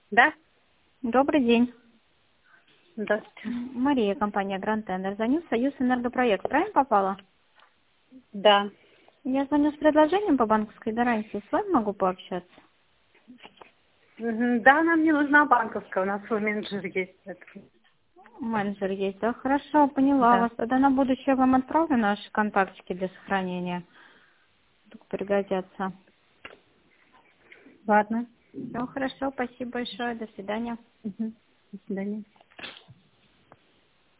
Да? Добрый день. Здравствуйте. Мария, компания Grand Tender. Звоню в Союз Энергопроект. Правильно попала? Да. Я звоню с предложением по банковской гарантии. С вами могу пообщаться? Да, нам не нужна банковская, у нас свой менеджер есть. Менеджер есть, да? Хорошо, поняла Да. вас. Тогда на будущее вам отправлю наши контактики для сохранения. Вдруг пригодятся. Ладно. Все хорошо, спасибо большое. До свидания. До свидания.